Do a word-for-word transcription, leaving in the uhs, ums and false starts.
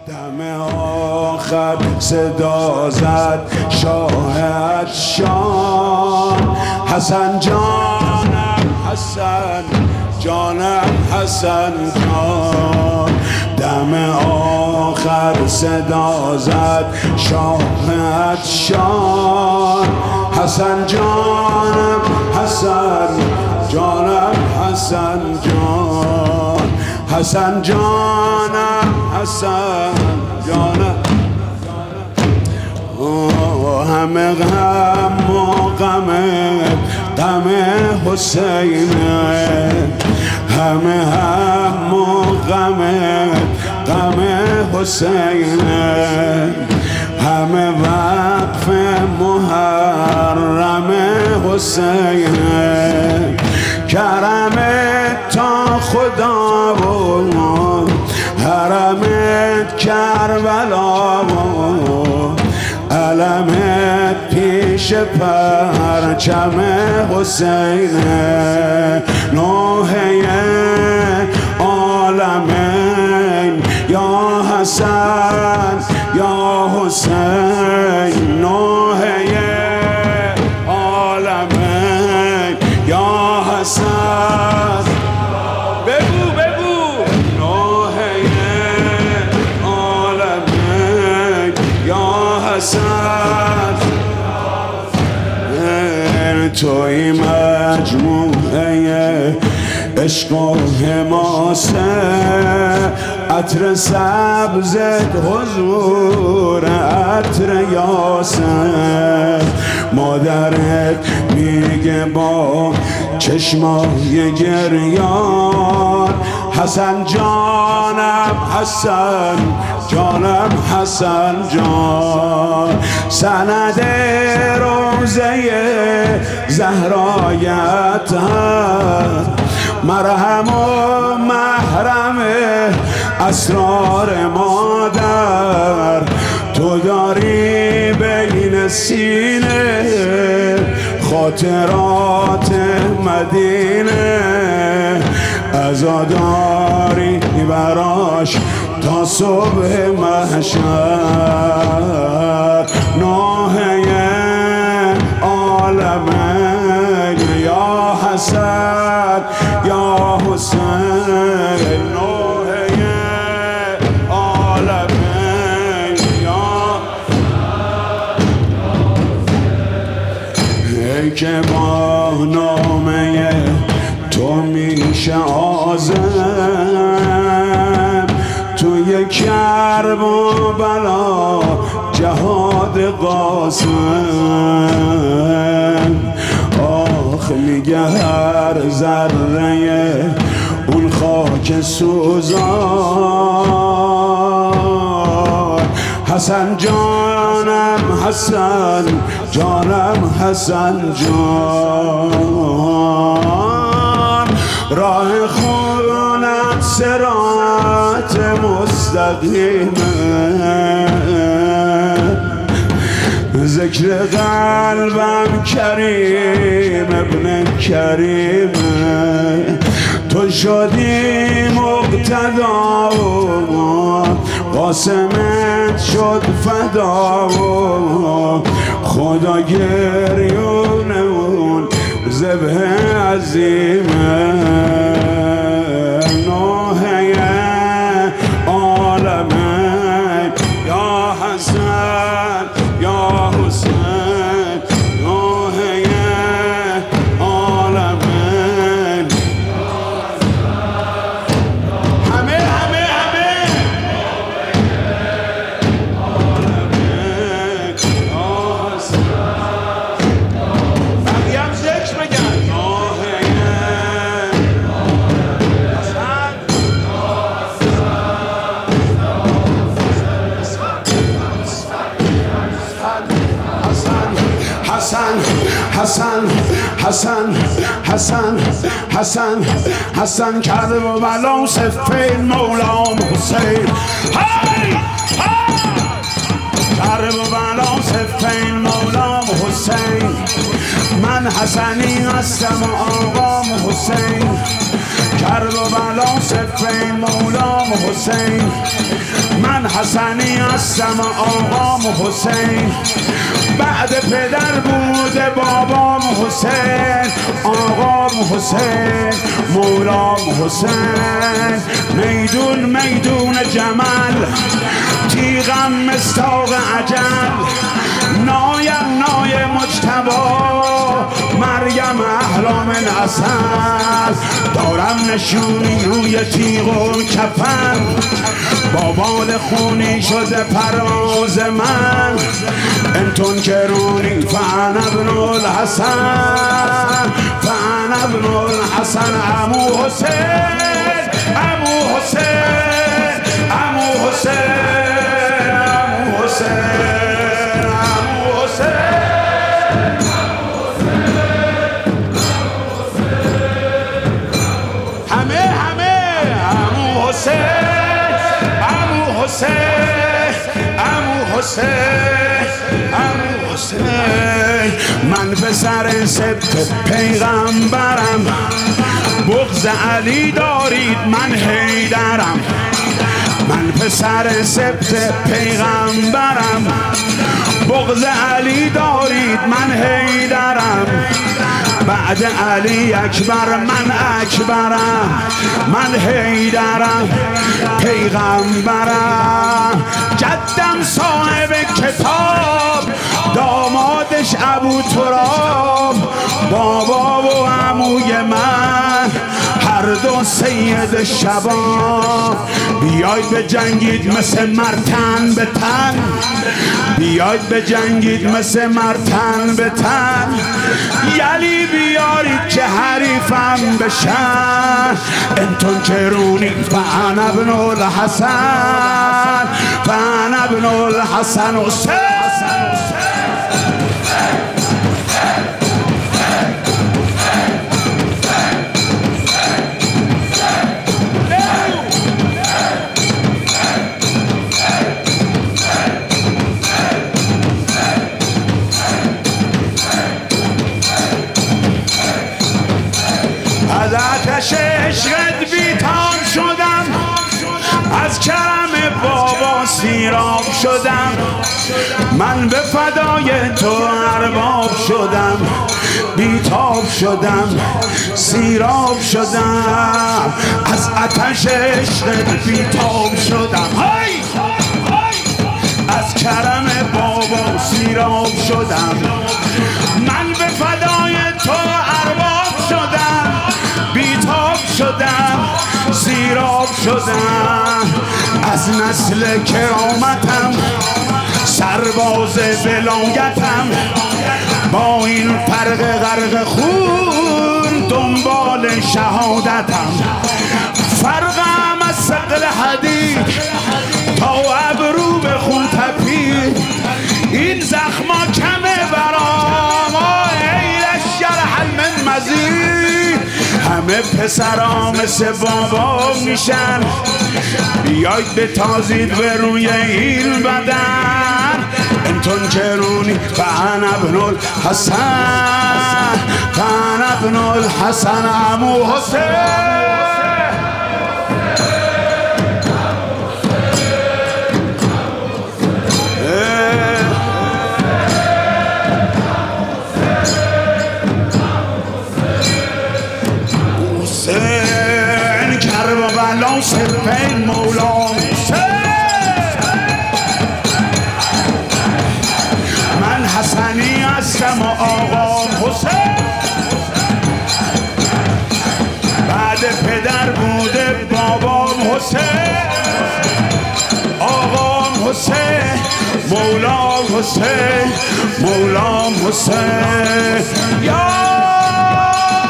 دم آخر صدا زد شاه ادشان حسن جانم حسن جانم حسن جان. دم آخر صدا زد شاه ادشان حسن جانم حسن جانم حسن جان. حسن جانم حسن جانم همه غم و غم غم حسینه همه هم و غم غم حسینه همه وقف محرم حسینه. کرمت تا خدا و حرمت کربلا و علمت پیش پرچم حسینه. نوحه عالمین یا حسن یا حسین. نوحه عالمین یا حسن بگو بگو. نوحه عالمین یا حسن. توی مجموعه عشق و حماسه عطر سبزت حضور عطر یاسر. مادرت میگه با چشمای گریان حسن جانم حسن جانم حسن جان. سند روزه زهرایت مرهم و محرم اسرار مادر. تو داری بین سینه خاطرات مدینه عزاداری براش تا صبح محشر. نوحه عالمین یا حسن یا حسین. نوحه عالمین یا ای که با نامه تو میشه آزم توی کرب و بلا جهاد قاسم. آخ میگه هر ذره اون خاک سوزان حسن جانم حسن جانم حسن جان. راه خونت صراط مستقیمه ذکر قلبم کریم ابن کریمه. تو شدی مقتدا و قاسمت شد فدا و خدا گریونه اون ذبح عظیمه. نوحه عالمین یا حسن یا حسین. نوحه عالمین همه همه همه عالمین یا حسن. بقیه هم ذکر بگن. نوحه حسن حسن حسن حسن حسن حسن کرده و بلا صفین مولام حسین. هی کرده و بلا صفین مولام حسین. من حسنی هستم و آقام حسین. کرب و بلا صفین مولام حسین. من حسنی هستم آقام حسین. بعد پدر بوده بابام حسین. آقام حسین مولام حسین. میدون میدون جمل تیغم مستاق عجل. نایم نای مجتبا مریم احلام اصل. دارم نشونی روی تیغ و کفن با بال خونی شده پرواز من. انتون کرونی فانا ابن الحسن فانا ابن الحسن. عمو حسین عمو حسین عمو حسین عمو حسین عمو حسین. همه همه عمو حسین عمو حسین عمو حسین عمو حسین. من پسر سبت پیغمبرم. بغض علی دارید من حیدرم. من پسر سبت پیغمبرم. بغض علی دارید من حیدرم. بعد علی اکبر من اکبرم. من حیدرم پیغمبرم. جدم صاحب کتاب دامادش ابو تراب. بابا و عموی من هر دو سید شباب. بیاید به جنگید مثل مرتن به تن. بیاید به جنگید مثل مرتن به تن. یلی بیارید که حریفم بشن. انتون کرونی فانا ابن الحسن فانا ابن الحسن. حسین از آتش عشقت بیتاب شدم. از کرم بابا سیراب شدم. من به فدای تو ارباب شدم. بیتاب شدم سیراب شدم. از آتش عشقت بیتاب شدم. های از کرم بابا سیراب شدم. من به فدای تو ارباب شدم. بیتاب شدم سیراب شدم. از نسل کرامتم سرباز ولایتم. با این فرق غرق خون دنبال شهادتم. فرقم از ثقل حدید تا ابرو به خون تپید. این زخما کمه برام ایلش جرح من مزید. همه پسرا مثل بابا میشن. بیاید به تازید به روی این بدن. انتون کرونی فانا ابن الحسن فانا ابن الحسن. عمو حسین حسین کرب و بلا صفین مولام حسین. من حسنی هستم و آقام حسین. بعد پدر بوده بابام حسین. آقام حسین مولام حسین مولام حسین. یا